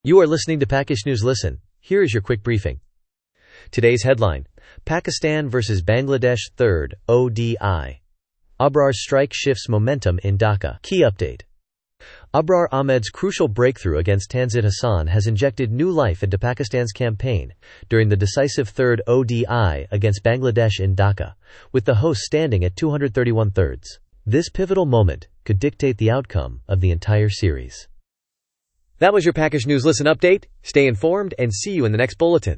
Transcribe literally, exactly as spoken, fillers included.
You are listening to Pakish News Listen. Here is your quick briefing. Today's headline: Pakistan versus Bangladesh third O D I. Abrar's strike shifts momentum in Dhaka. Key update: Abrar Ahmed's crucial breakthrough against Tanzit Hassan has injected new life into Pakistan's campaign during the decisive third O D I against Bangladesh in Dhaka, with the host standing at two hundred thirty-one thirds. This pivotal moment could dictate the outcome of the entire series. That was your Pakish News Listen update. Stay informed and see you in the next bulletin.